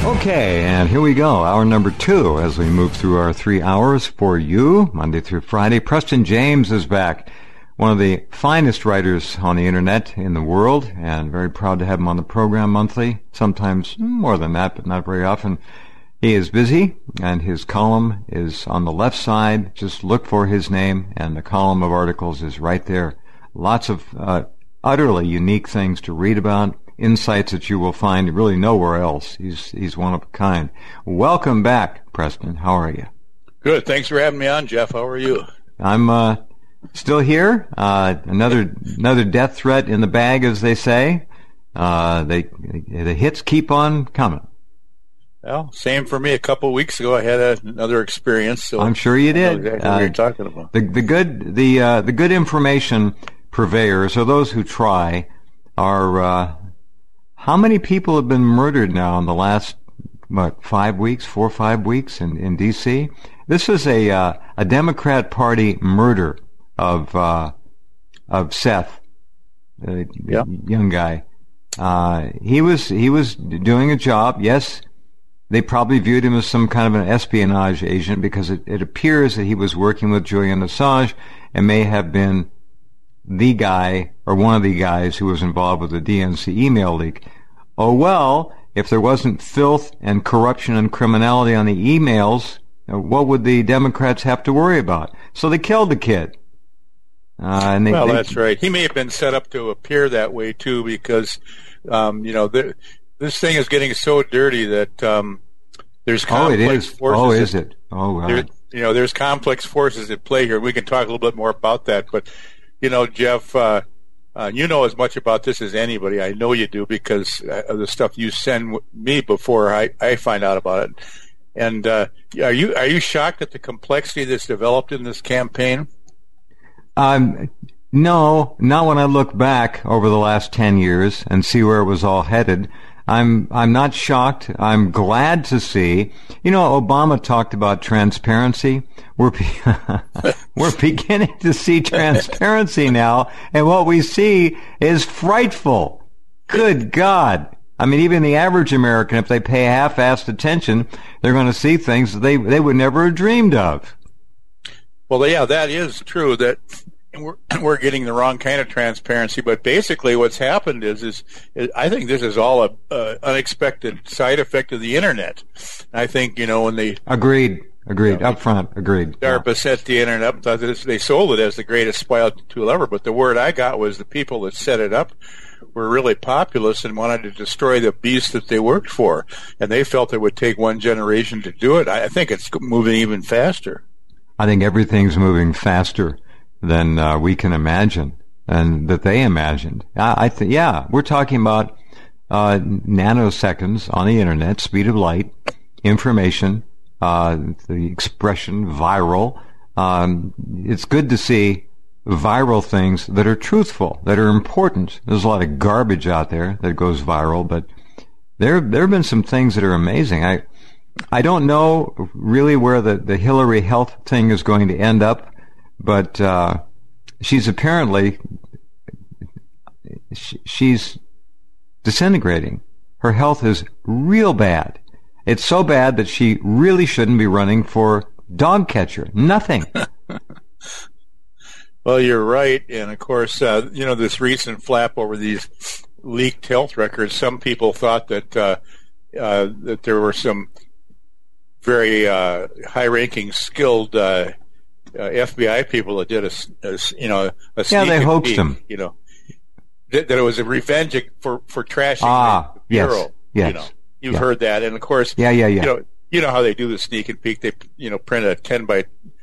Okay, and here we go, hour number 2 as we move through our 3 hours for you, Monday through Friday. Preston James is back, one of the finest writers on the internet in the world, and very proud to have him on the program monthly, sometimes more than that, but not very often. He is busy, and his column is on the left side. Just look for his name, and the column of articles is right there. Lots of utterly unique things to read about, insights that you will find really nowhere else. He's one of a kind. Welcome back, Preston. How are you? Good. Thanks for having me on, Jeff. How are you? I'm still here. Another death threat in the bag, as they say. The hits keep on coming. Well, same for me. A couple of weeks ago, I had another experience. So I'm sure you did. I know exactly what you're talking about. The good information purveyors, or those who try, are. How many people have been murdered now in the last 4 or 5 weeks in D.C.? This is a Democrat Party murder of Seth, young guy. He was doing a job. Yes, they probably viewed him as some kind of an espionage agent because it appears that he was working with Julian Assange and may have been the guy or one of the guys who was involved with the DNC email leak. Oh well, if there wasn't filth and corruption and criminality on the emails, what would the Democrats have to worry about? So they killed the kid. That's right. He may have been set up to appear that way too, because this thing is getting so dirty that there's complex forces. Oh, is it? Oh, wow. There's complex forces at play here. We can talk a little bit more about that, but Jeff, you know as much about this as anybody. I know you do because of the stuff you send me before I find out about it. And are you shocked at the complexity that's developed in this campaign? No, not when I look back over the last 10 years and see where it was all headed. I'm not shocked. I'm glad to see. Obama talked about transparency. We're beginning to see transparency now, and what we see is frightful. Good God. I mean, even the average American, if they pay half-assed attention, they're going to see things that they would never have dreamed of. Well, yeah, that is true. That we're getting the wrong kind of transparency, but basically what's happened is I think this is all a unexpected side effect of the internet. I think when they agreed up front. DARPA set the internet up, thought that they sold it as the greatest spy tool ever. But the word I got was the people that set it up were really populist and wanted to destroy the beast that they worked for, and they felt it would take one generation to do it. I think it's moving even faster. I think everything's moving faster than we can imagine and that they imagined. We're talking about nanoseconds on the internet, speed of light, information, the expression viral. It's good to see viral things that are truthful, that are important. There's a lot of garbage out there that goes viral, but there have been some things that are amazing. I don't know really where the Hillary health thing is going to end up, but she's apparently she's disintegrating. Her health is real bad. It's so bad that she really shouldn't be running for dog catcher. Nothing. Well, you're right, and of course, this recent flap over these leaked health records. Some people thought that that there were some very high-ranking, skilled FBI people that did a sneak they hoaxed him. That it was a revenge for trashing the bureau. Yes. You've heard that, and of course, yeah. You know how they do the sneak and peek. They print a 10 by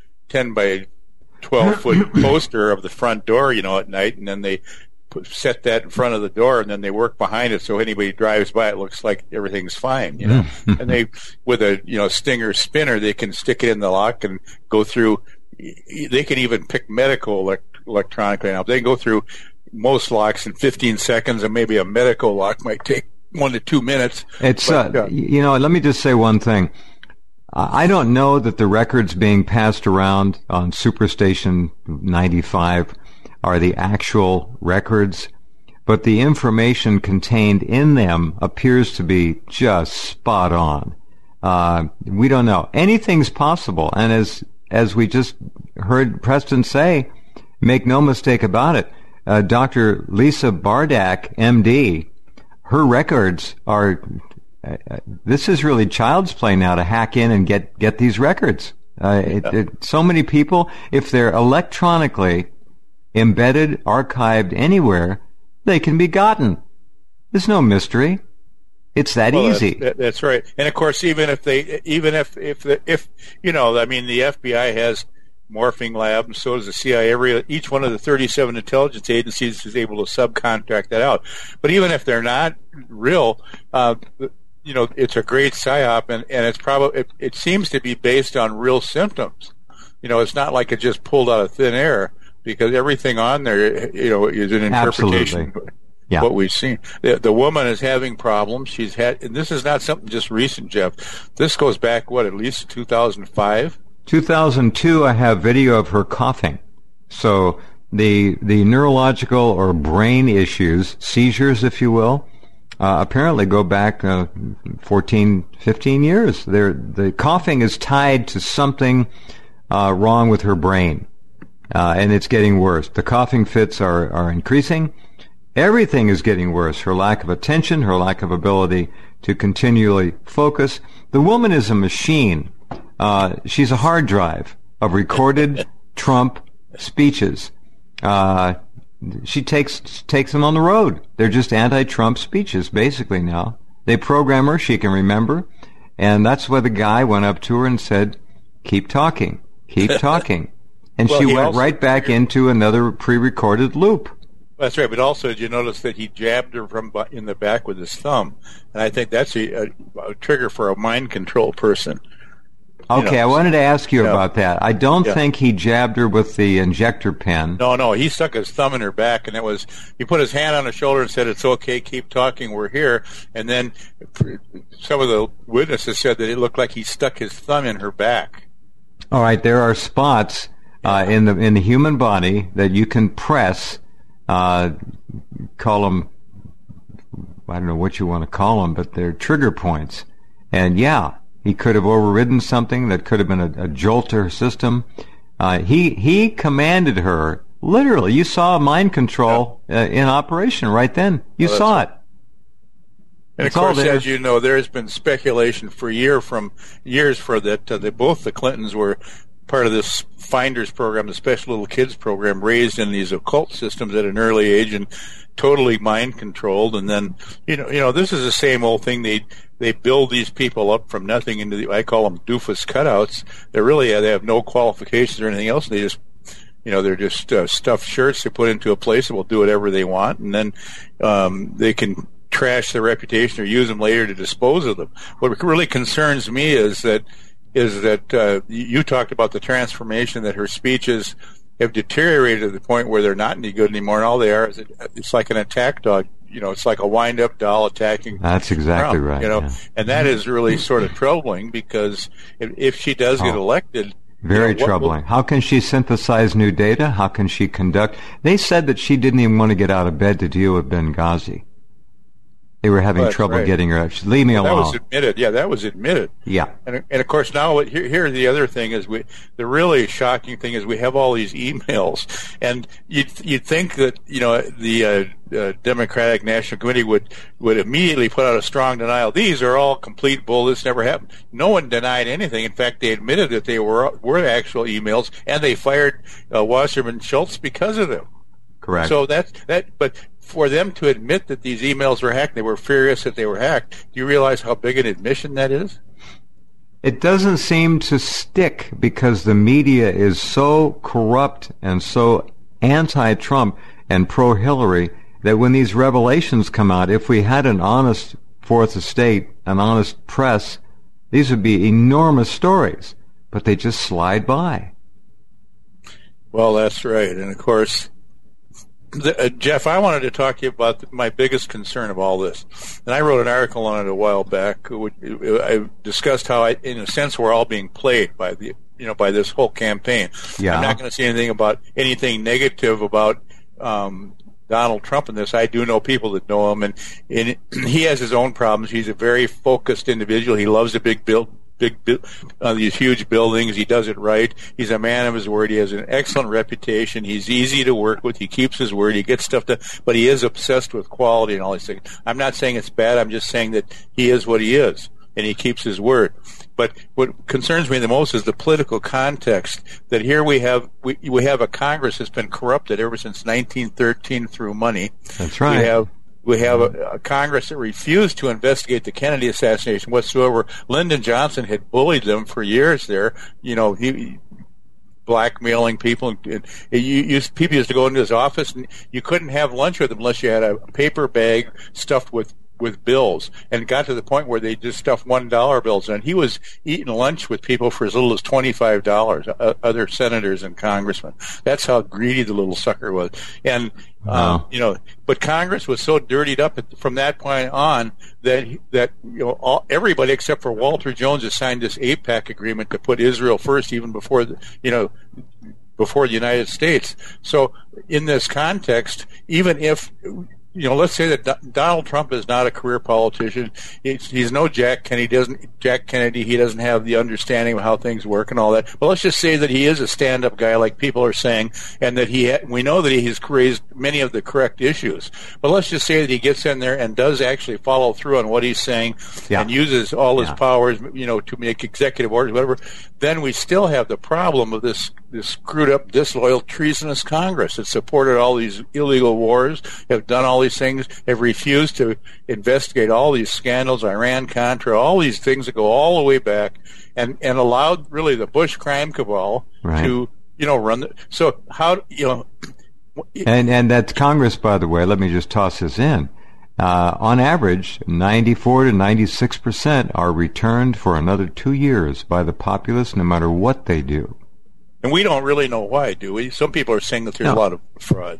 12-foot poster of the front door, at night, and then they set that in front of the door, and then they work behind it so anybody drives by, it looks like everything's fine, And they, with a Stinger spinner, they can stick it in the lock and go through. They can even pick medical electronically now. They can go through most locks in 15 seconds, and maybe a medical lock might take 1 to 2 minutes. It's let me just say one thing. I don't know that the records being passed around on Superstation 95 are the actual records. but the information contained in them appears to be just spot on. We don't know. Anything's possible. And as we just heard Preston say, make no mistake about it, Dr. Lisa Bardak, MD, her records are, this is really child's play now to hack in and get these records. So many people, if they're electronically embedded, archived anywhere, they can be gotten. There's no mystery. It's that easy. That's right. And of course, even if the FBI has morphing lab, and so does the CIA. Each one of the 37 intelligence agencies is able to subcontract that out. But even if they're not real, it's a great psyop, and it's probably it seems to be based on real symptoms. It's not like it just pulled out of thin air, because everything on there, is an interpretation. Absolutely. Yeah. What we've seen. The woman is having problems. She's had, and this is not something just recent, Jeff. This goes back, at least 2005? 2002, I have video of her coughing. So the neurological or brain issues, seizures, if you will, apparently go back 14, 15 years. The coughing is tied to something wrong with her brain, and it's getting worse. The coughing fits are increasing. Everything is getting worse. Her lack of attention, her lack of ability to continually focus. The woman is a machine. She's a hard drive of recorded Trump speeches. She takes them on the road. They're just anti-Trump speeches, basically now. They program her, she can remember, and that's why the guy went up to her and said, keep talking, keep talking. And she went right back into another pre-recorded loop. That's right, but also, did you notice that he jabbed her from in the back with his thumb? And I think that's a trigger for a mind control person. Okay, I wanted to ask you about that. I don't think he jabbed her with the injector pen. No, he stuck his thumb in her back, and he put his hand on her shoulder and said, it's okay, keep talking, we're here. And then some of the witnesses said that it looked like he stuck his thumb in her back. All right, there are spots in the human body that you can press, call them, I don't know what you want to call them, but they're trigger points. And he could have overridden something that could have been a jolt to her system. He commanded her, literally. You saw mind control in operation right then. You saw it. And of course, as you know, there has been speculation for years for that both the Clintons were part of this Finders program, the Special Little Kids program, raised in these occult systems at an early age and totally mind controlled. And then, this is the same old thing. They build these people up from nothing into I call them doofus cutouts. They have no qualifications or anything else. They just, they're just stuffed shirts they put into a place that will do whatever they want. And then, they can trash their reputation or use them later to dispose of them. What really concerns me is that you talked about the transformation, that her speeches have deteriorated to the point where they're not any good anymore, and all they are is it's like an attack dog. It's like a wind-up doll attacking. That's exactly Trump, right. And that is really sort of troubling, because if she does get elected, very troubling. How can she synthesize new data? How can she conduct? They said that she didn't even want to get out of bed to deal with Benghazi. They were having trouble getting her out. Leave me alone. That was admitted. Yeah, that was admitted. Yeah. And of course, now here the other thing is the really shocking thing is we have all these emails, and you'd think that the Democratic National Committee would immediately put out a strong denial. These are all complete bull. This never happened. No one denied anything. In fact, they admitted that they were actual emails, and they fired Wasserman Schultz because of them. Correct. So but for them to admit that these emails were hacked, they were furious that they were hacked. Do you realize how big an admission that is? It doesn't seem to stick because the media is so corrupt and so anti-Trump and pro-Hillary that when these revelations come out, if we had an honest fourth estate, an honest press, these would be enormous stories, but they just slide by. Well, that's right. And of course, Jeff, I wanted to talk to you about my biggest concern of all this. And I wrote an article on it a while back. I discussed how, in a sense, we're all being played by by this whole campaign. Yeah. I'm not going to say anything negative about Donald Trump in this. I do know people that know him, and he has his own problems. He's a very focused individual. He loves a these huge buildings. He does it right. He's a man of his word. He has an excellent reputation. He's easy to work with. He keeps his word. He gets stuff done, but he is obsessed with quality and all these things. I'm not saying it's bad. I'm just saying that he is what he is, and he keeps his word. But what concerns me the most is the political context, that here we have a Congress that's been corrupted ever since 1913 through money. That's right. We have a Congress that refused to investigate the Kennedy assassination whatsoever. Lyndon Johnson had bullied them for years there. He blackmailing people. People used to go into his office, and you couldn't have lunch with him unless you had a paper bag stuffed with bills, and it got to the point where they just stuffed $1 bills in. He was eating lunch with people for as little as $25, other senators and congressmen. That's how greedy the little sucker was. And, but Congress was so dirtied up from that point on that everybody except for Walter Jones has signed this AIPAC agreement to put Israel first, even before before the United States. So in this context, even if let's say that Donald Trump is not a career politician. He's no Jack Kennedy. He doesn't have the understanding of how things work and all that. But let's just say that he is a stand-up guy, like people are saying, and that we know that he has raised many of the correct issues. But let's just say that he gets in there and does actually follow through on what he's saying and uses all his powers, to make executive orders, whatever. Then we still have the problem of this screwed up, disloyal, treasonous Congress that supported all these illegal wars, have done all these things, have refused to investigate all these scandals, Iran-Contra, all these things that go all the way back, and allowed really the Bush crime cabal to run. So how and that's Congress, by the way. Let me just toss this in. On average, 94 to 96% are returned for another 2 years by the populace, no matter what they do. And we don't really know why, do we? Some people are saying that there's a lot of fraud.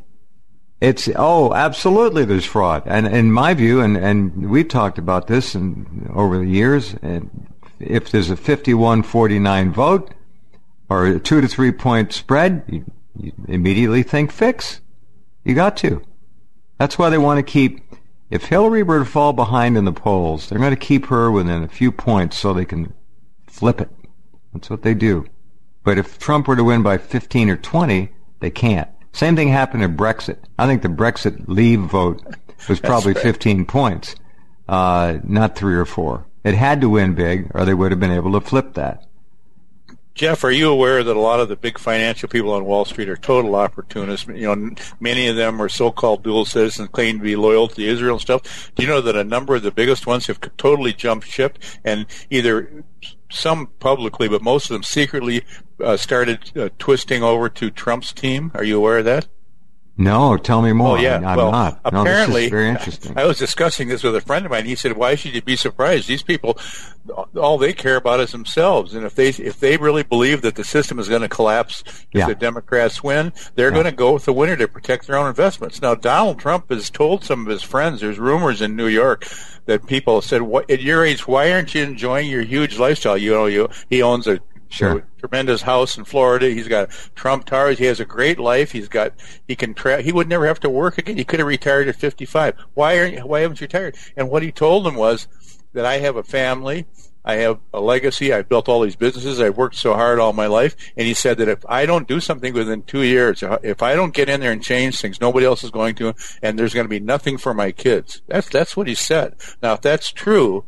Absolutely there's fraud. And in my view, and we've talked about this over the years, and if there's a 51-49 vote or a 2 to 3 point spread, you immediately think fix. You got to. That's why they want to keep, if Hillary were to fall behind in the polls, they're going to keep her within a few points so they can flip it. That's what they do. But if Trump were to win by 15 or 20, they can't. Same thing happened in Brexit. I think the Brexit leave vote was probably 15 points, not 3 or 4. It had to win big, or they would have been able to flip that. Jeff, are you aware that a lot of the big financial people on Wall Street are total opportunists? Many of them are so-called dual citizens, claim to be loyal to Israel and stuff. Do you know that a number of the biggest ones have totally jumped ship, and either some publicly, but most of them secretly started twisting over to Trump's team? Are you aware of that? No, tell me more. Oh, yeah. I'm not. Apparently, this is very interesting. I was discussing this with a friend of mine. He said, "Why should you be surprised? These people, all they care about is themselves. And if they really believe that the system is going to collapse if the Democrats win, they're going to go with the winner to protect their own investments." Now, Donald Trump has told some of his friends. There's rumors in New York that people said, "At your age, why aren't you enjoying your huge lifestyle?" He owns a tremendous house in Florida. He's got Trump Towers. He has a great life. He would never have to work again. He could have retired at 55. Why haven't you retired? And what he told them was that I have a family. I have a legacy. I've built all these businesses. I've worked so hard all my life. And he said that if I don't do something within 2 years, if I don't get in there and change things, nobody else is going to, and there's going to be nothing for my kids. That's what he said. Now, if that's true,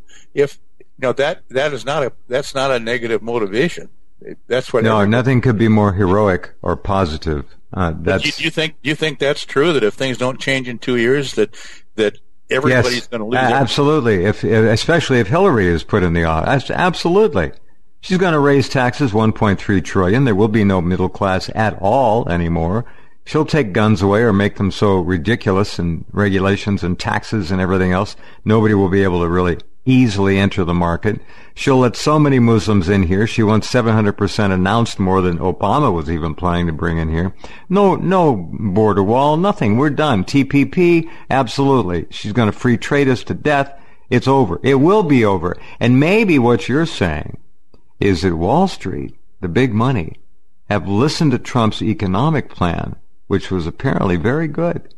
that's not a negative motivation. That's what. No, nothing could be more heroic or positive. Do you think that's true? That if things don't change in 2 years, that everybody's going to lose? Absolutely. Especially if Hillary is put in the office, absolutely. She's going to raise taxes $1.3 trillion. There will be no middle class at all anymore. She'll take guns away or make them so ridiculous and regulations and taxes and everything else. Nobody will be able to really easily enter the market. She'll let so many Muslims in here. She wants 700% announced, more than Obama was even planning to bring in here. No border wall, nothing. We're done. TPP, absolutely. She's going to free trade us to death. It's over. It will be over. And maybe what you're saying is that Wall Street, the big money, have listened to Trump's economic plan, which was apparently very good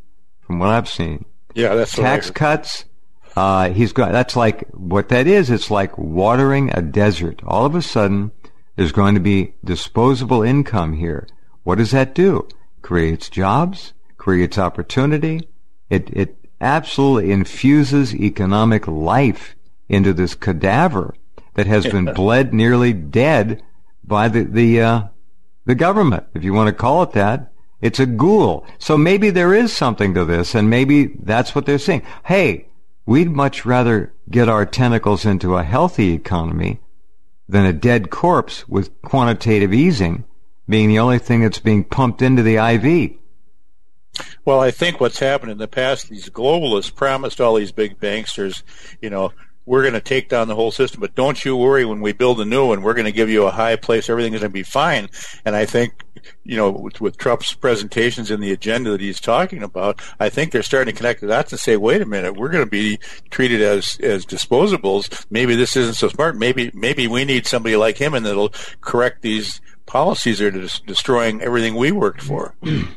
from what I've seen. Yeah, that's what tax cuts. He's got. That's like what that is. It's like watering a desert. All of a sudden, there's going to be disposable income here. What does that do? Creates jobs, creates opportunity. It absolutely infuses economic life into this cadaver that has been bled nearly dead by the government, if you want to call it that. It's a ghoul. So maybe there is something to this, and maybe that's what they're saying. Hey, we'd much rather get our tentacles into a healthy economy than a dead corpse with quantitative easing being the only thing that's being pumped into the IV. Well, I think what's happened in the past, these globalists promised all these big banksters, we're going to take down the whole system, but don't you worry, when we build a new one, we're going to give you a high place, everything is going to be fine. And I think, with Trump's presentations and the agenda that he's talking about, I think they're starting to connect the dots and say, wait a minute, we're going to be treated as disposables. Maybe this isn't so smart. Maybe we need somebody like him, and that'll correct these policies that are destroying everything we worked for.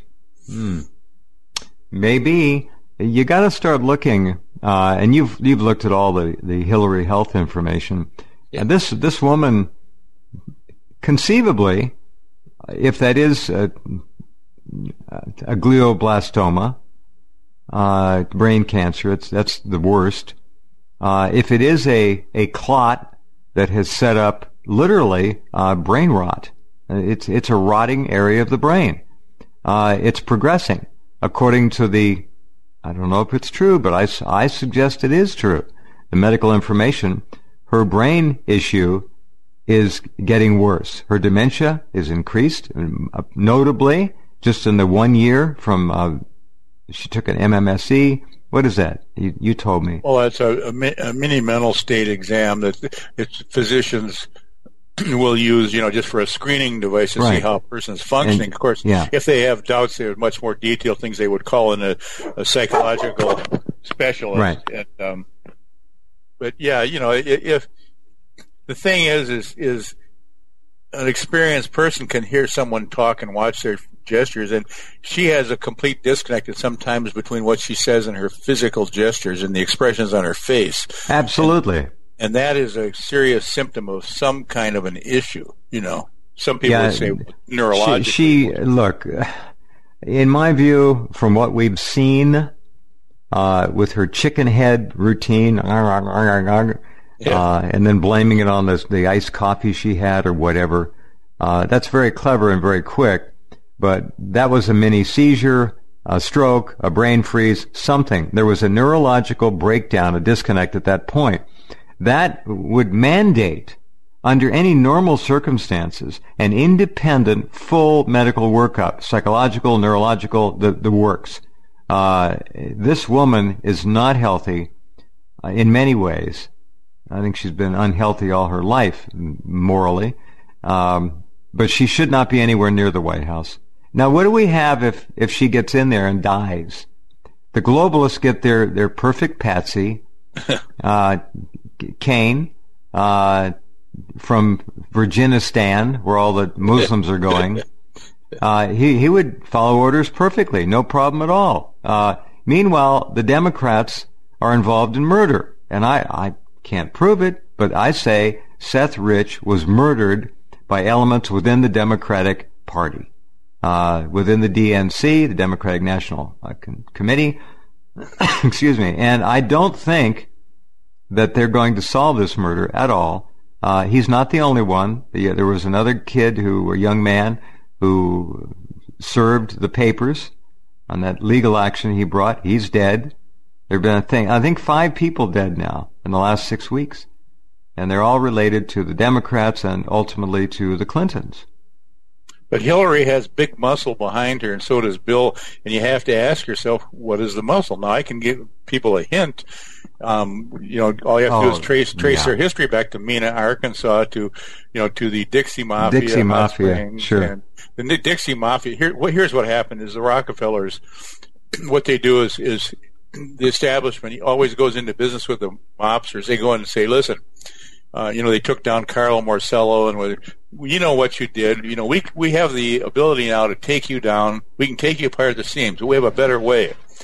Maybe you got to start looking, and you've looked at all the Hillary health information. Yeah. And this woman, conceivably, if that is a glioblastoma, brain cancer, that's the worst. If it is a clot that has set up literally brain rot, it's a rotting area of the brain. It's progressing. According to I don't know if it's true, but I suggest it is true. The medical information, her brain issue is getting worse. Her dementia is increased, notably, just in the 1 year from, she took an MMSE. What is that? You told me. Well, it's a mini mental state exam that it's physicians will use, just for a screening device to see how a person's functioning. And, of course, if they have doubts, there are much more detailed things they would call in a psychological specialist. Right. And, but yeah, if the thing is an experienced person can hear someone talk and watch their gestures, and she has a complete disconnect sometimes between what she says and her physical gestures and the expressions on her face. Absolutely. And that is a serious symptom of some kind of an issue, Some people would say neurological. Look, in my view, from what we've seen with her chicken head routine, and then blaming it on the iced coffee she had or whatever, that's very clever and very quick. But that was a mini seizure, a stroke, a brain freeze, something. There was a neurological breakdown, a disconnect at that point. That would mandate, under any normal circumstances, an independent, full medical workup, psychological, neurological, the works. This woman is not healthy in many ways. I think she's been unhealthy all her life, morally. But she should not be anywhere near the White House. Now, what do we have if she gets in there and dies? The globalists get their perfect patsy. Kane, from Virginistan, where all the Muslims are going, he would follow orders perfectly, no problem at all. Meanwhile, the Democrats are involved in murder, and I can't prove it, but I say Seth Rich was murdered by elements within the Democratic Party, within the DNC, the Democratic National Committee. Excuse me, and I don't think that they're going to solve this murder at all. He's not the only one. There was another kid a young man, who served the papers on that legal action he brought. He's dead. There have been, I think 5 people dead now in the last 6 weeks. And they're all related to the Democrats and ultimately to the Clintons. But Hillary has big muscle behind her, and so does Bill. And you have to ask yourself, what is the muscle? Now, I can give people a hint. All you have to do is trace their history back to Mena, Arkansas, to the Dixie Mafia. Dixie Mafia, sure. And the Dixie Mafia. Here's what happened: is the Rockefellers, what they do is the establishment always goes into business with the mobsters. They go in and say, listen, they took down Carlo Marcello, and you know what you did. We have the ability now to take you down. We can take you apart at the seams. We have a better way.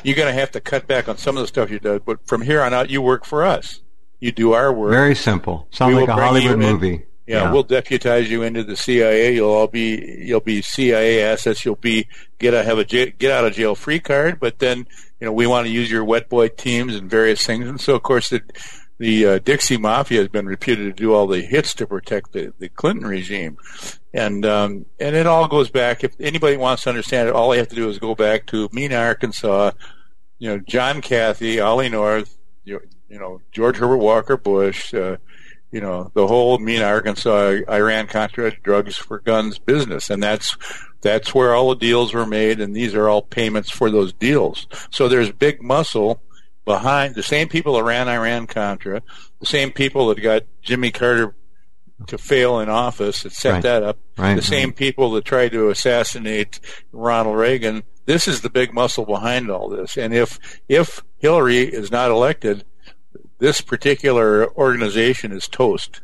you're going to have to cut back on some of the stuff you do. But from here on out, you work for us. You do our work. Very simple. Sounds like a Hollywood movie. Yeah, we'll deputize you into the CIA. You'll be CIA assets. You'll get out of jail free card. But then, we want to use your wet boy teams and various things. And so, of course, the Dixie Mafia has been reputed to do all the hits to protect the Clinton regime, and it all goes back. If anybody wants to understand it, all they have to do is go back to Mena, Arkansas. John Cathy, Ollie North, George Herbert Walker Bush, the whole Mena, Arkansas, Iran-Contra drugs for guns business, and that's where all the deals were made, and these are all payments for those deals. So there's big muscle behind the same people that ran Iran-Contra, the same people that got Jimmy Carter to fail in office, that set that up, the same people that tried to assassinate Ronald Reagan. This is the big muscle behind all this. And if Hillary is not elected, this particular organization is toast.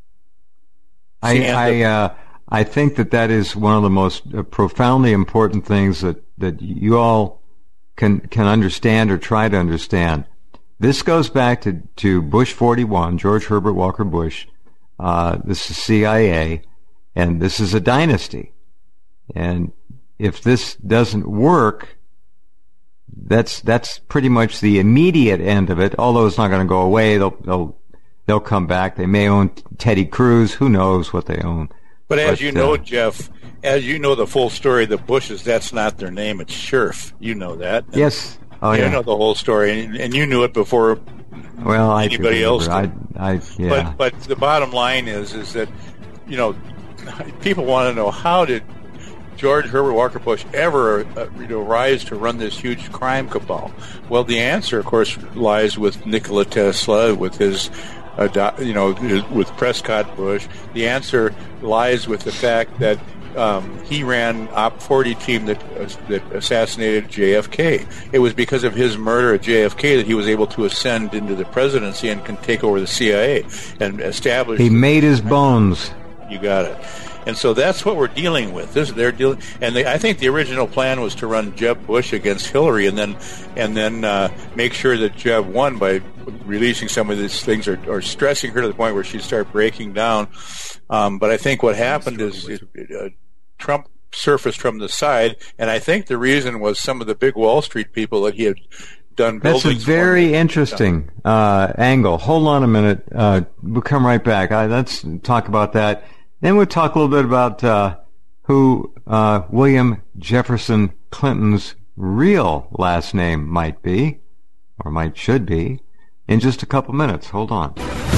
I think that is one of the most profoundly important things that you all can understand or try to understand. This goes back to Bush 41, George Herbert Walker Bush. This is CIA, and this is a dynasty. And if this doesn't work, that's pretty much the immediate end of it. Although it's not going to go away, they'll come back. They may own Teddy Cruz. Who knows what they own? But as you know, Jeff, as you know the full story of the Bushes, that's not their name. It's Scherf. You know that. And yes. You know the whole story, and you knew it before anybody else did. Yeah. But the bottom line is that, people want to know, how did George Herbert Walker Bush ever rise to run this huge crime cabal? Well, the answer, of course, lies with Nikola Tesla, with his with Prescott Bush. The answer lies with the fact that he ran Op 40 team that assassinated JFK. It was because of his murder at JFK that he was able to ascend into the presidency and can take over the CIA and establish. He made his bones. You got it. And so that's what we're dealing with. I think the original plan was to run Jeb Bush against Hillary, and then make sure that Jeb won by releasing some of these things or stressing her to the point where she'd start breaking down. But I think what happened is Trump surfaced from the side, and I think the reason was some of the big Wall Street people that he had done buildings. That's a very interesting angle. Hold on a minute. We'll come right back. Let's talk about that. Then we'll talk a little bit about who William Jefferson Clinton's real last name might be, or should be, in just a couple minutes. Hold on.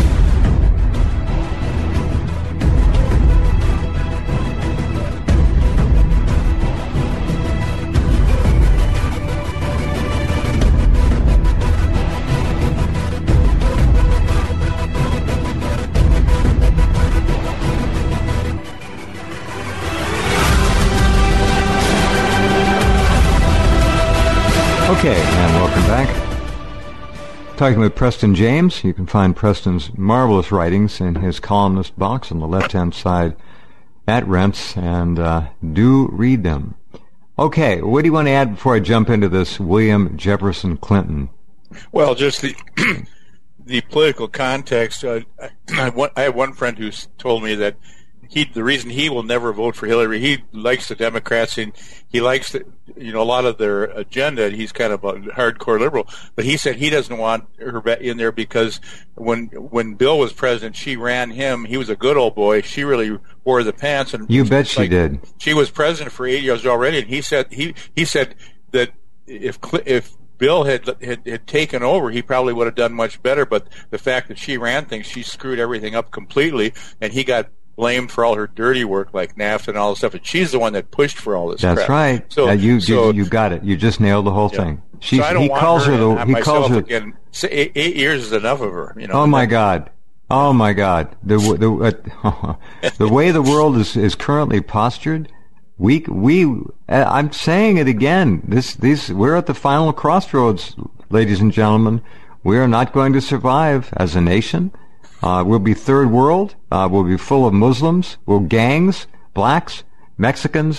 Okay, and welcome back. Talking with Preston James. You can find Preston's marvelous writings in his columnist box on the left-hand side at Rents, and do read them. Okay, what do you want to add before I jump into this William Jefferson Clinton? Well, just the political context. I have one friend who's told me that the reason he will never vote for Hillary, he likes the Democrats and he likes a lot of their agenda. He's kind of a hardcore liberal, but he said he doesn't want her in there because when Bill was president, she ran him. He was a good old boy. She really wore the pants. And you bet she did. She was president for 8 years already, and he said that if Bill had taken over, he probably would have done much better. But the fact that she ran things, she screwed everything up completely, and he got blamed for all her dirty work like NAFTA and all this stuff, and she's the one that pushed for all this crap. That's right. So you got it. You just nailed the whole thing. He calls her again. 8 years is enough of her. Oh my God. Oh my God. The way the world is currently postured, I'm saying it again. We're at the final crossroads, ladies and gentlemen. We are not going to survive as a nation. We'll be third world. We'll be full of Muslims. We'll gangs, blacks, Mexicans,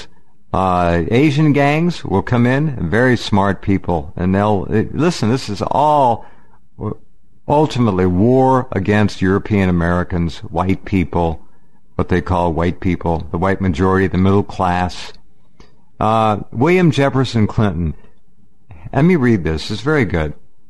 Asian gangs will come in, very smart people, and listen, this is all ultimately war against European Americans, white people, what they call white people, the white majority, the middle class. William Jefferson Clinton. Let me read this. It's very good.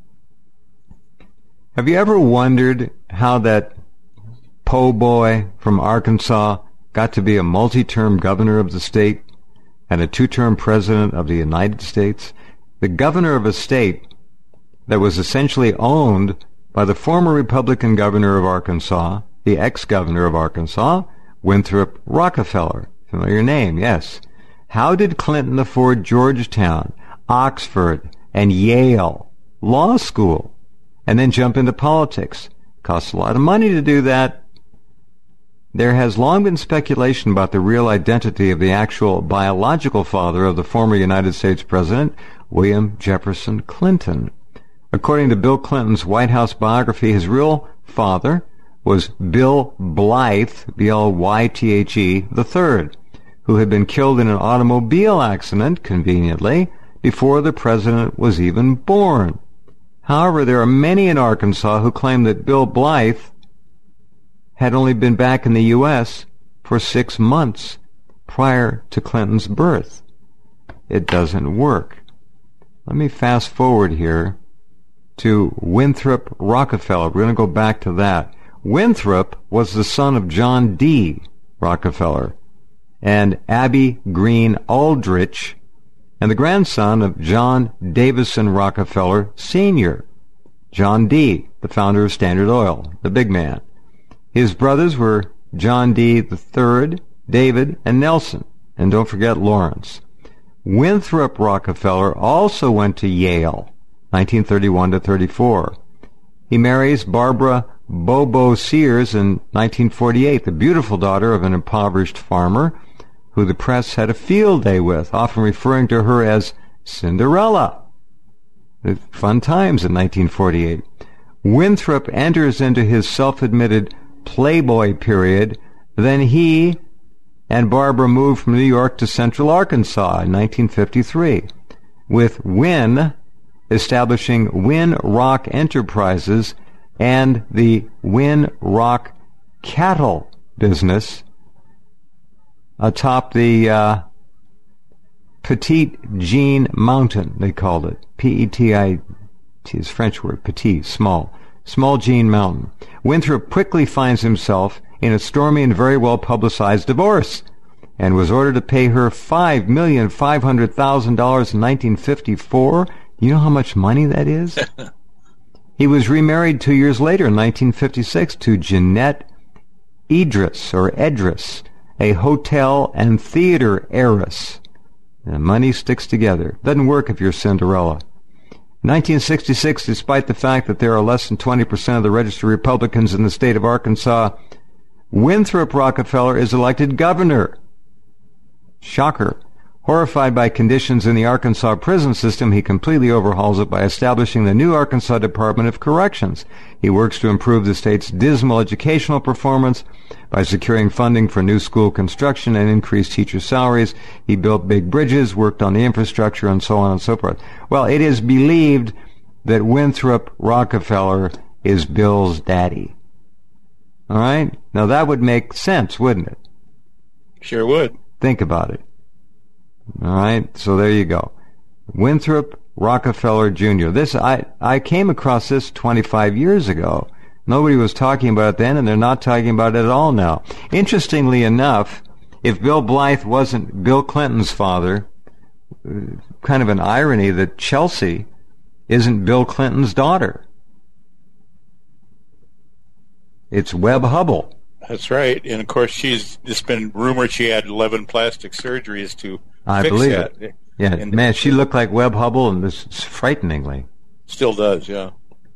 Have you ever wondered how that po' boy from Arkansas got to be a multi-term governor of the state and a two-term president of the United States? The governor of a state that was essentially owned by the former Republican governor of Arkansas, the ex-governor of Arkansas, Winthrop Rockefeller. Familiar name, yes. How did Clinton afford Georgetown, Oxford, and Yale Law School, and then jump into politics? Costs a lot of money to do that. There has long been speculation about the real identity of the actual biological father of the former United States President, William Jefferson Clinton. According to Bill Clinton's White House biography, his real father was Bill Blythe, B-L-Y-T-H-E, III, who had been killed in an automobile accident, conveniently, before the president was even born. However, there are many in Arkansas who claim that Bill Blythe had only been back in the U.S. for 6 months prior to Clinton's birth. It doesn't work. Let me fast forward here to Winthrop Rockefeller. We're going to go back to that. Winthrop was the son of John D. Rockefeller and Abby Green Aldrich, and the grandson of John Davison Rockefeller Sr., John D., the founder of Standard Oil, the big man. His brothers were John D. III, David, and Nelson, and don't forget Lawrence. Winthrop Rockefeller also went to Yale, 1931 to 34. He marries Barbara Bobo Sears in 1948, the beautiful daughter of an impoverished farmer who the press had a field day with, often referring to her as Cinderella. Fun times in 1948. Winthrop enters into his self-admitted playboy period. Then he and Barbara moved from New York to Central Arkansas in 1953, with Wynn establishing Wynn Rock Enterprises and the Wynn Rock cattle business atop the Petite Jean Mountain, they called it. P-E-T-I-T is French word, petit, small. Small Jean Mountain. Winthrop quickly finds himself in a stormy and very well-publicized divorce and was ordered to pay her $5,500,000 in 1954. You know how much money that is? He was remarried 2 years later in 1956 to Jeanette Edris, a hotel and theater heiress. The money sticks together. Doesn't work if you're Cinderella. In 1966, despite the fact that there are less than 20% of the registered Republicans in the state of Arkansas, Winthrop Rockefeller is elected governor. Shocker. Horrified by conditions in the Arkansas prison system, he completely overhauls it by establishing the new Arkansas Department of Corrections. He works to improve the state's dismal educational performance by securing funding for new school construction and increased teacher salaries. He built big bridges, worked on the infrastructure, and so on and so forth. Well, it is believed that Winthrop Rockefeller is Bill's daddy. All right? Now, that would make sense, wouldn't it? Sure would. Think about it. All right, so there you go. Winthrop Rockefeller Jr. I came across this 25 years ago. Nobody was talking about it then, and they're not talking about it at all now. Interestingly enough, if Bill Blythe wasn't Bill Clinton's father, kind of an irony that Chelsea isn't Bill Clinton's daughter. It's Webb Hubbell. That's right. And, of course, it's been rumored she had 11 plastic surgeries to fix believe that. It. Yeah, and man, she looked like Webb Hubbell, and this frighteningly. Still does, yeah.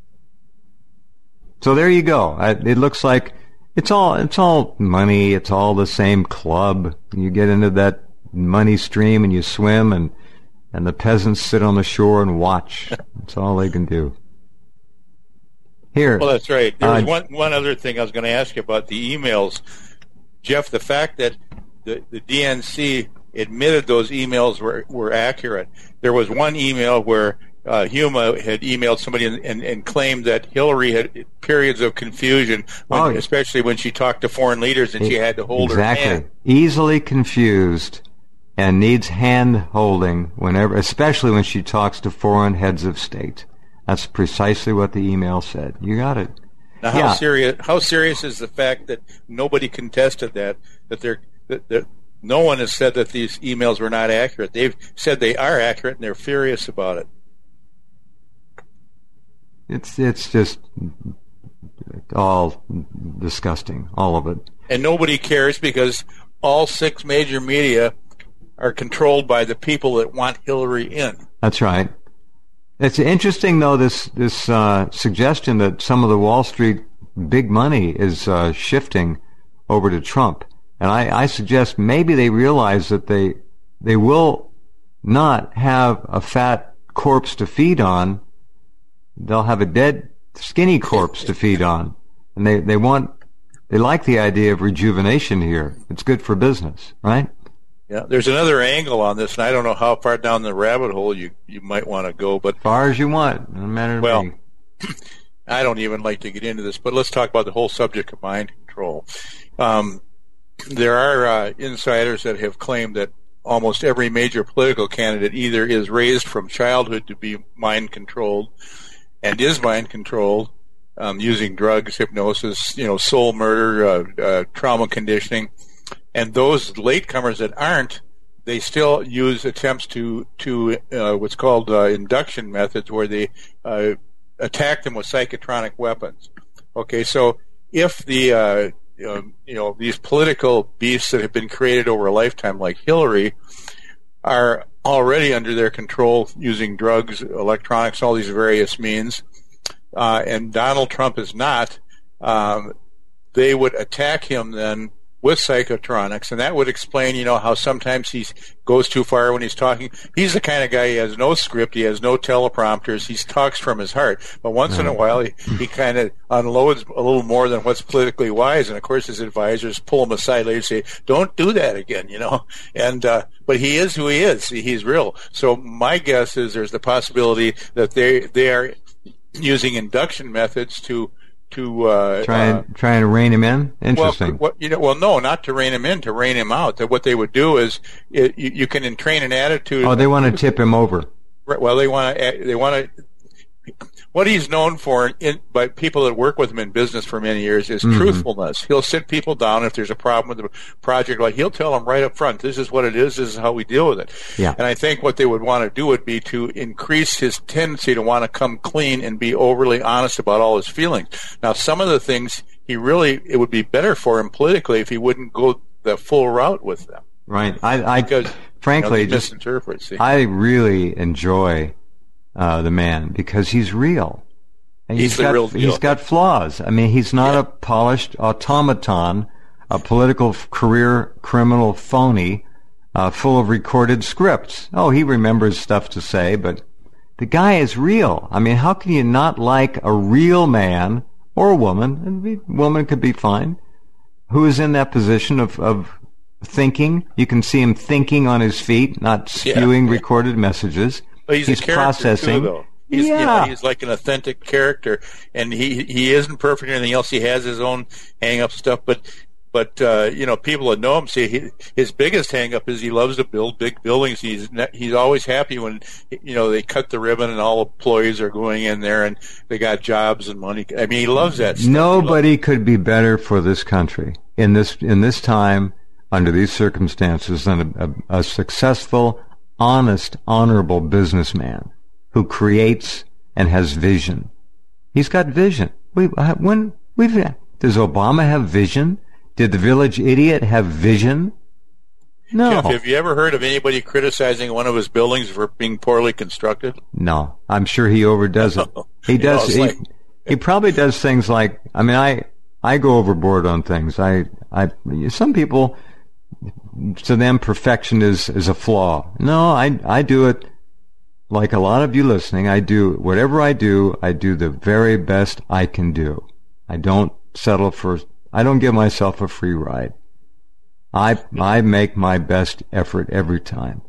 So there you go. It looks like it's all money. It's all the same club. You get into that money stream and you swim, and the peasants sit on the shore and watch. That's all they can do. Here. Well, that's right. There was one other thing I was going to ask you about the emails. Jeff, the fact that the DNC admitted those emails were accurate. There was one email where Huma had emailed somebody and claimed that Hillary had periods of confusion, especially when she talked to foreign leaders and she had to hold her hand. Easily confused and needs hand-holding whenever, especially when she talks to foreign heads of state. That's precisely what the email said. You got it. Now, how serious is the fact that nobody contested that no one has said that these emails were not accurate? They've said they are accurate, and they're furious about it. It's just all disgusting, all of it. And nobody cares because all 6 major media are controlled by the people that want Hillary in. That's right. It's interesting, though, this suggestion that some of the Wall Street big money is shifting over to Trump. And I suggest maybe they realize that they will not have a fat corpse to feed on. They'll have a dead, skinny corpse to feed on. And they like the idea of rejuvenation here. It's good for business, right? Yeah, there's another angle on this, and I don't know how far down the rabbit hole you might want to go, but far as you want, no matter. Well, I don't even like to get into this, but let's talk about the whole subject of mind control. There are insiders that have claimed that almost every major political candidate either is raised from childhood to be mind controlled, and is mind controlled using drugs, hypnosis, soul murder, trauma conditioning. And those latecomers that aren't, they still use attempts to what's called induction methods, where they attack them with psychotronic weapons. Okay, so if the these political beasts that have been created over a lifetime, like Hillary, are already under their control using drugs, electronics, all these various means, and Donald Trump is not, they would attack him then with psychotronics, and that would explain, how sometimes he goes too far when he's talking. He's the kind of guy, he has no script, he has no teleprompters, he talks from his heart. But once in a while, he kind of unloads a little more than what's politically wise, and of course his advisors pull him aside later and say, don't do that again, And but he is who he is. He's real. So my guess is there's the possibility that they are using induction methods to trying to rein him in. Interesting. Well, no, not to rein him in, to rein him out. That what they would do is you can entrain an attitude. Oh, they want to tip him over. Right. Well, they want to. What he's known for by people that work with him in business for many years is truthfulness. He'll sit people down if there's a problem with the project. Like, he'll tell them right up front, this is what it is, this is how we deal with it. Yeah. And I think what they would want to do would be to increase his tendency to want to come clean and be overly honest about all his feelings. Now, some of the things it would be better for him politically if he wouldn't go the full route with them. Right. Because, frankly, I really enjoy the man, because he's real. And he's the real deal. He's got flaws. I mean, he's not a polished automaton, a political career criminal phony, full of recorded scripts. Oh, he remembers stuff to say, but the guy is real. I mean, how can you not like a real man or a woman, and a woman could be fine, who is in that position of thinking? You can see him thinking on his feet, not spewing recorded messages. But he's a processing. Too, though. He's like an authentic character, and he isn't perfect or anything else. He has his own hang-up stuff, but people that know him say his biggest hang-up is he loves to build big buildings. He's always happy when they cut the ribbon and all employees are going in there and they got jobs and money. I mean, he loves that stuff. Nobody could be better for this country in this time, under these circumstances, than a successful, honest, honorable businessman who creates and has vision. He's got vision. Does Obama have vision? Did the village idiot have vision? No. Jeff, have you ever heard of anybody criticizing one of his buildings for being poorly constructed? No. I'm sure he overdoes it. He does. He probably does things like, I go overboard on things. Some people, to them, perfection is a flaw. No, I do it like a lot of you listening. Whatever I do the very best I can do. I don't settle for, I don't give myself a free ride. I make my best effort every time.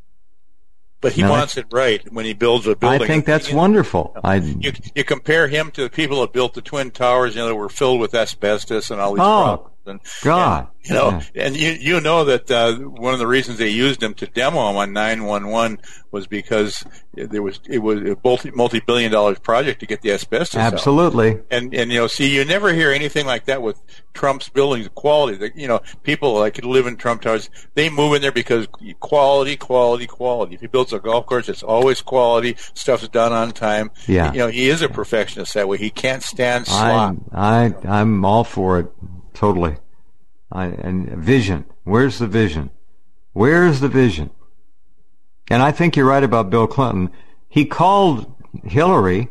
But he wants it right when he builds a building. I think that's wonderful. You compare him to the people that built the Twin Towers, that were filled with asbestos and all these problems. God. And you know that one of the reasons they used him to demo him on 911 was because it was a multi-billion-dollar project to get the asbestos Absolutely. out. And you never hear anything like that with Trump's buildings quality. People like who live in Trump Towers, they move in there because quality. If he builds a golf course, it's always quality. Stuff's done on time. Yeah. He is a perfectionist that way. He can't stand slop. I'm all for it. Totally. And vision. Where's the vision? Where's the vision? And I think you're right about Bill Clinton. He called Hillary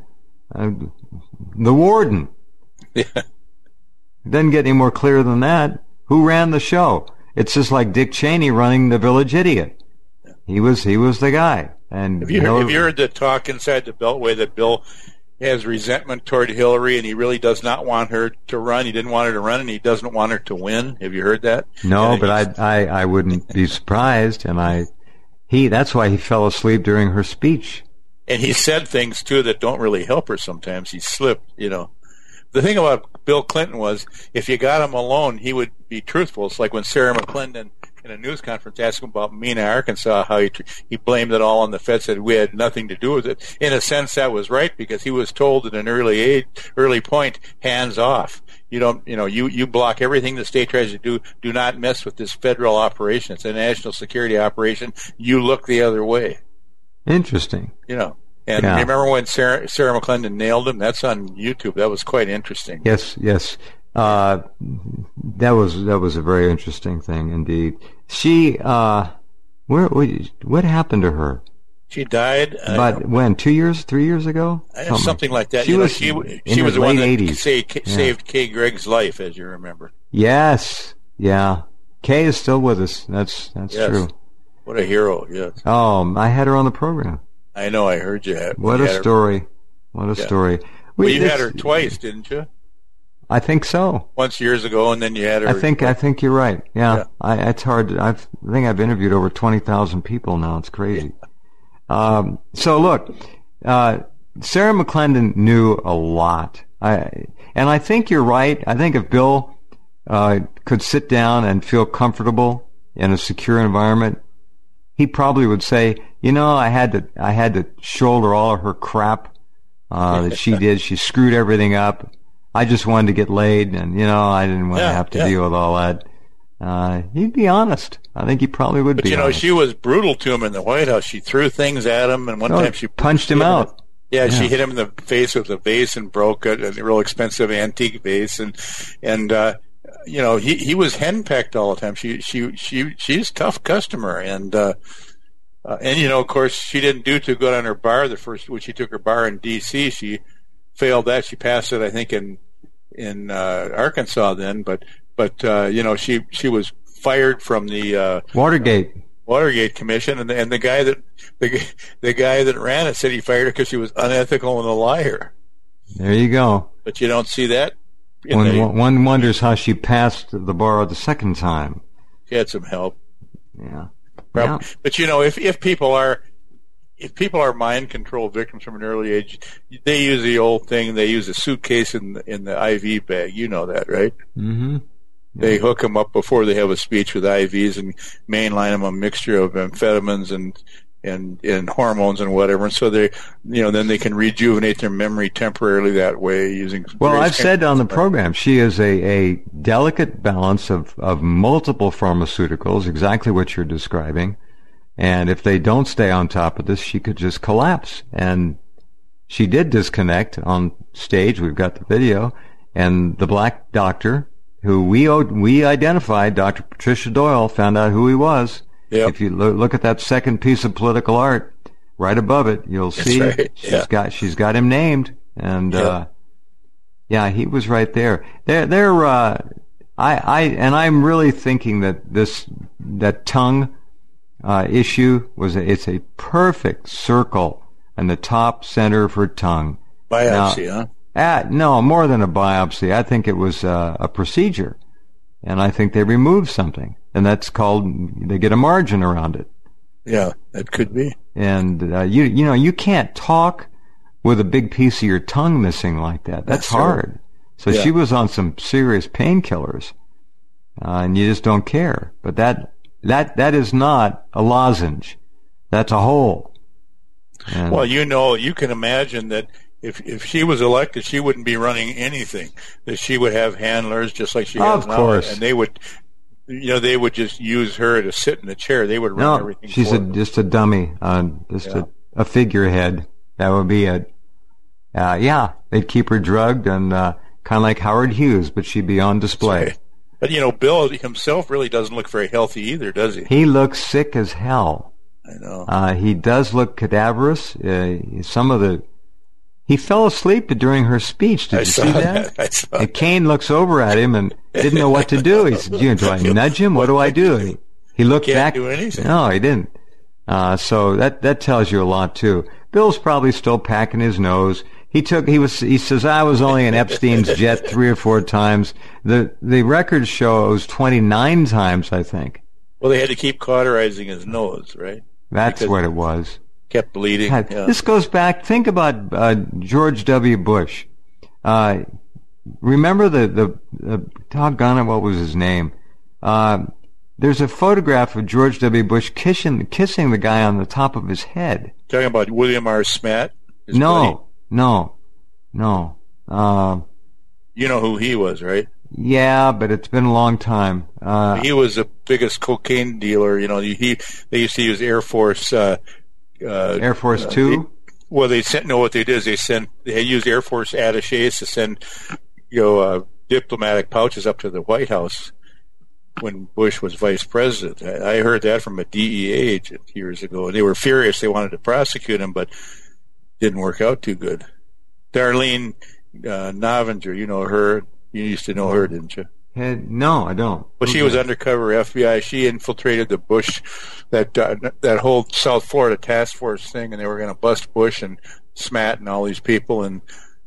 the warden. Yeah. Doesn't get any more clear than that. Who ran the show? It's just like Dick Cheney running the Village Idiot. He was the guy. And have you heard the talk inside the Beltway that Bill has resentment toward Hillary, and he really does not want her to run. He didn't want her to run, and he doesn't want her to win. Have you heard that? No, but I wouldn't be surprised. And that's why he fell asleep during her speech. And he said things too that don't really help her. Sometimes he slipped. The thing about Bill Clinton was, if you got him alone, he would be truthful. It's like when Sarah McClendon in a news conference asked him about Mena, Arkansas, how he blamed it all on the feds, said we had nothing to do with it. In a sense, that was right, because he was told at an early point, hands off. You block everything the state tries to do. Do not mess with this federal operation. It's a national security operation. You look the other way. Interesting. And you remember when Sarah McClendon nailed him? That's on YouTube. That was quite interesting. Yes. That was a very interesting thing indeed. She, what happened to her? She died. But when? 2 years, 3 years ago? Something like that. She was the one that saved Kay Gregg's life, as you remember. Yes. Yeah. Kay is still with us. That's true. What a hero. Yes. Oh, I had her on the program. I know. I heard you. What a story. What a story. Well, you had her twice, didn't you? I think so. Once years ago, and then you had her. I think you're right. Yeah. It's hard. I think I've interviewed over 20,000 people now. It's crazy. So look, Sarah McClendon knew a lot. And I think you're right. I think if Bill could sit down and feel comfortable in a secure environment, he probably would say, I had to shoulder all of her crap that she did. She screwed everything up. I just wanted to get laid, and I didn't want to have to deal with all that. He'd be honest. I think he probably would be. But she was brutal to him in the White House. She threw things at him, and one time she punched him out. She hit him in the face with a vase and broke it, a real expensive antique vase, and he was henpecked all the time. She's a tough customer, and of course she didn't do too good on her bar. When she took her bar in D.C., she failed that. She passed it, I think, in Arkansas then, but she was fired from the Watergate Commission, and the guy that ran it said he fired her because she was unethical and a liar. There you go. But you don't see that. One wonders how she passed the bar the second time. She had some help. Yeah. But if people are mind control victims from an early age, they use the old thing. They use a suitcase in the IV bag. You know that, right? Mm-hmm. Yeah. They hook them up before they have a speech with IVs and mainline them a mixture of amphetamines and hormones and whatever. And so then they can rejuvenate their memory temporarily that way using. Well, I've said on the program, she is a delicate balance of multiple pharmaceuticals, exactly what you're describing. And if they don't stay on top of this, she could just collapse. And she did disconnect on stage. We've got the video. And the black doctor, who we identified, Dr. Patricia Doyle, found out who he was. Yep. If you look at that second piece of political art, right above it, you'll see she's got him named. And he was right there. I'm really thinking that tongue issue it's a perfect circle in the top center of her tongue. Biopsy, huh? No, more than a biopsy. I think it was a procedure. And I think they removed something, and that's called, they get a margin around it. Yeah, that could be. And you can't talk with a big piece of your tongue missing like that. That's hard. So she was on some serious painkillers, and you just don't care. But that is not a lozenge. That's a hole. And well, you can imagine that if she was elected, she wouldn't be running anything. That she would have handlers just like she has now, course. And they would just use her to sit in the chair. They would run everything. She's just a dummy, a figurehead. That would be they'd keep her drugged and kind of like Howard Hughes, but she'd be on display. Right. But Bill himself really doesn't look very healthy either, does he? He looks sick as hell. I know. He does look cadaverous. He fell asleep during her speech. Did you see that? I saw and that. Kane looks over at him and didn't know what to do. He said, do I nudge him? What do I do? He looked back. Can't do anything. No, he didn't. So that tells you a lot too. Bill's probably still packing his nose. He says, I was only in Epstein's jet 3 or 4 times. The records show it was 29 times, I think. Well, they had to keep cauterizing his nose, right? That's what it was. Kept bleeding. God, yeah. This goes back. Think about George W. Bush. Remember the doggone it, what was his name? There's a photograph of George W. Bush kissing the guy on the top of his head. Talking about William R. Smatt? No. You know who he was, right? Yeah, but it's been a long time. He was the biggest cocaine dealer. They used to use Air Force. Air Force Two. What they did is they used Air Force attachés to send diplomatic pouches up to the White House when Bush was vice president. I heard that from a DEA agent years ago, and they were furious. They wanted to prosecute him, but didn't work out too good. Darlene Novinger, you know her. You used to know her, didn't you? No, I don't. Well, she was undercover FBI. She infiltrated the Bush, that whole South Florida task force thing, and they were going to bust Bush and Smatt and all these people, and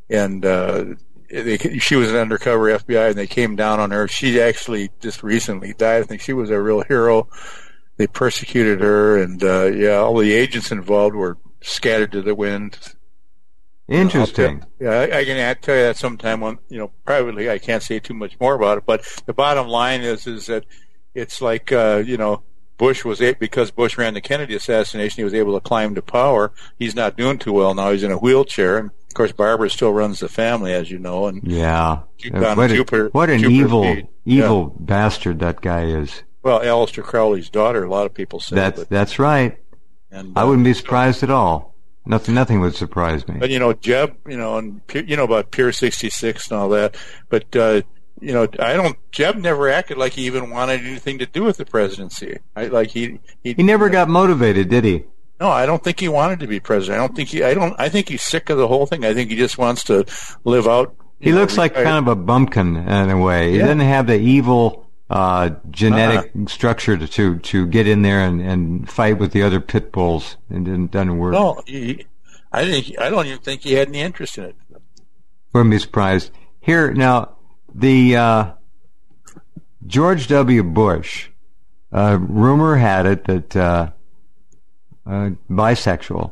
she was an undercover FBI, and they came down on her. She actually just recently died. I think she was a real hero. They persecuted her, and all the agents involved were scattered to the wind. Interesting. I can tell you that sometime when, privately. I can't say too much more about it, but the bottom line is that it's like, Bush because Bush ran the Kennedy assassination, he was able to climb to power. He's not doing too well now. He's in a wheelchair, and of course Barbara still runs the family, as you know. And what an evil bastard that guy is. Well, Aleister Crowley's daughter, a lot of people say that's right. And I wouldn't be surprised at all. Nothing would surprise me. But Jeb, and about Pier 66 and all that. But Jeb never acted like he even wanted anything to do with the presidency. He never got motivated, did he? No, I don't think he wanted to be president. I think he's sick of the whole thing. I think he just wants to live out. He looks like kind of a bumpkin in a way. He doesn't have the evil genetic structure to get in there and fight with the other pit bulls, and it doesn't work. No, I don't even think he had any interest in it. Wouldn't be surprised. Here now, the George W. Bush, rumor had it that bisexual.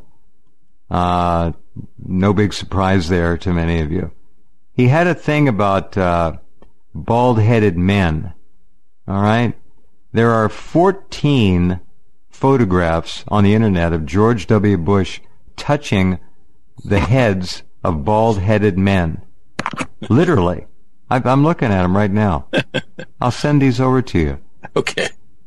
No big surprise there to many of you. He had a thing about bald-headed men. All right? There are 14 photographs on the internet of George W. Bush touching the heads of bald-headed men. Literally. I'm looking at them right now. I'll send these over to you. Okay.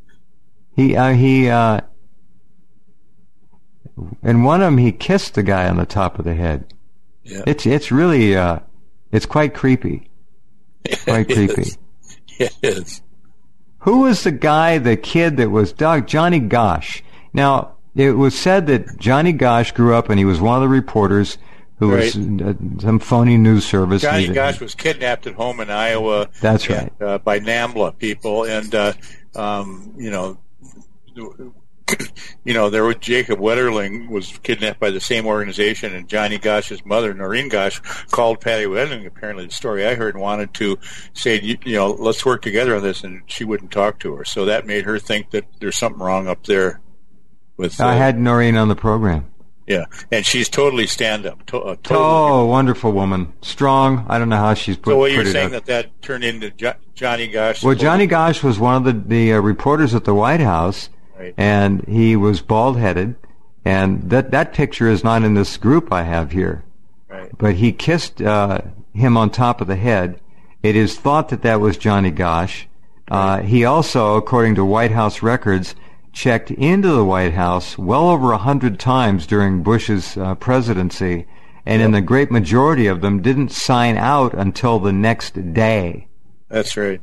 In one of them, he kissed the guy on the top of the head. Yeah. It's really, it's quite creepy. Quite creepy. It is. Who was the kid that was Johnny Gosch? Now, it was said that Johnny Gosch grew up and he was one of the reporters who was some phony news service. Johnny Gosch was kidnapped at home in Iowa. That's right. By NAMBLA people. And, there was Jacob Wetterling was kidnapped by the same organization, and Johnny Gosch's mother, Noreen Gosch, called Patty Wetterling, apparently the story I heard, and wanted to say, let's work together on this, and she wouldn't talk to her. So that made her think that there's something wrong up there with... I had Noreen on the program. Yeah, and she's totally stand-up. Totally. Oh, wonderful woman. Strong. I don't know how she's put it. So what you're saying that turned into Johnny Gosch? Well, Johnny Gosch was one of the reporters at the White House, right. And he was bald-headed, and that picture is not in this group I have here. Right. But he kissed him on top of the head. It is thought that was Johnny Gosch. Right. He also, according to White House records, checked into the White House well over 100 times during Bush's presidency, and in the great majority of them didn't sign out until the next day. That's right.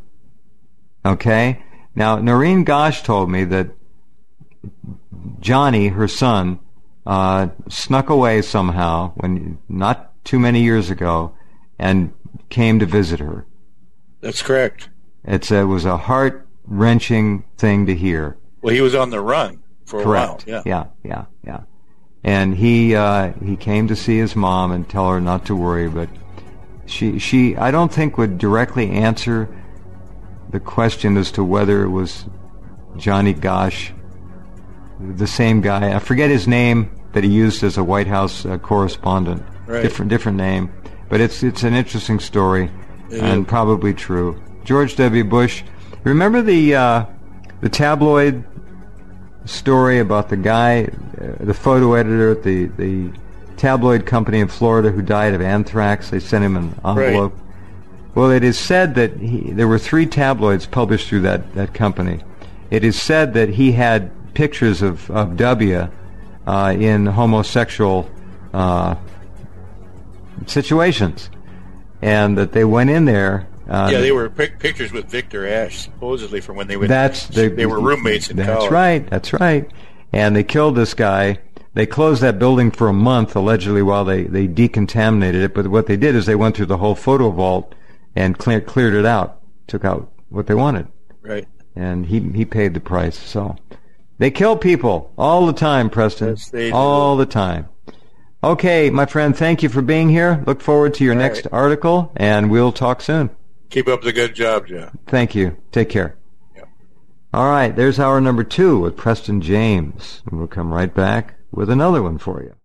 Okay? Now, Noreen Gosch told me that Johnny, her son, snuck away somehow, not too many years ago, and came to visit her. That's correct. It was a heart-wrenching thing to hear. Well, he was on the run for a while. Yeah. And he came to see his mom and tell her not to worry, but she I don't think would directly answer the question as to whether it was Johnny Gosch, the same guy. I forget his name that he used as a White House correspondent. Right. Different name, but it's an interesting story and probably true. George W. Bush. Remember the tabloid story about the guy, the photo editor at the tabloid company in Florida who died of anthrax? They sent him an envelope. Right. Well, it is said that there were 3 tabloids published through that company. It is said that he had pictures of W in homosexual situations, and that they went in there. They were pictures with Victor Ashe, supposedly from when they went. They were roommates in college. That's right. And they killed this guy. They closed that building for a month, allegedly, while they decontaminated it. But what they did is they went through the whole photo vault and cleared it out, took out what they wanted. Right. And he paid the price. So they kill people all the time, Preston. Yes, they do. All the time. Okay, my friend, thank you for being here. Look forward to your next article, and we'll talk soon. Keep up the good job, Jeff. Thank you. Take care. Yep. All right, there's hour number 2 with Preston James. We'll come right back with another one for you.